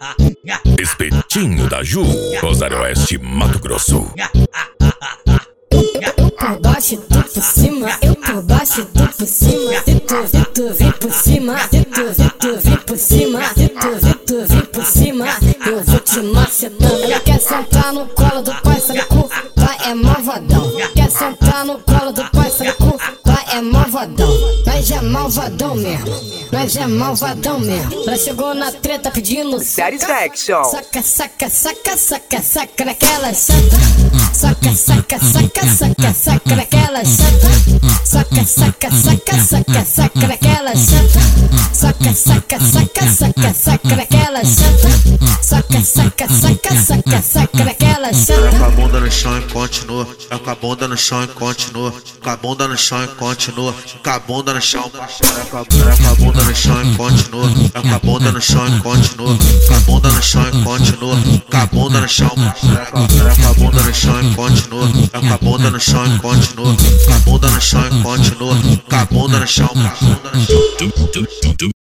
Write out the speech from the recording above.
Espetinho da Ju, Rosário Oeste, Mato Grosso. Eu por baixo, tu por cima. Eu por baixo, tu por cima. Se tu vir por cima. Se tu vir por cima. Se tu vir por cima, eu vou te macetando. Ela quer sentar no colo do pássaro, vai é malvadão. Quer sentar no colo do pássaro, vai é malvadão. Nós é malvadão mesmo. Nós é malvadão mesmo. Ela chegou na treta pedindo Satisfaction. Saca, saca, saca, saca, saca naquela chata. Saca, saca, saca, saca, saca naquela chata. Saca, saca, saca, saca, saca naquela chata. Saca, saca, saca, saca, saca naquela chata. Saca, saca, saca, saca, saca naquela chata. Com a bunda no chão e continua. Com a bunda no chão e continua. Com a bunda no chão e continua. Com a bunda no chão. Com a bunda no chão e continua. Com a bunda no chão e continua. Com a bunda no chão e continua. Com a bunda no chão. Com a bunda no chão e continua. Com a bunda no chão e continua. Com a bunda no chão e continua. Com a bunda no chão.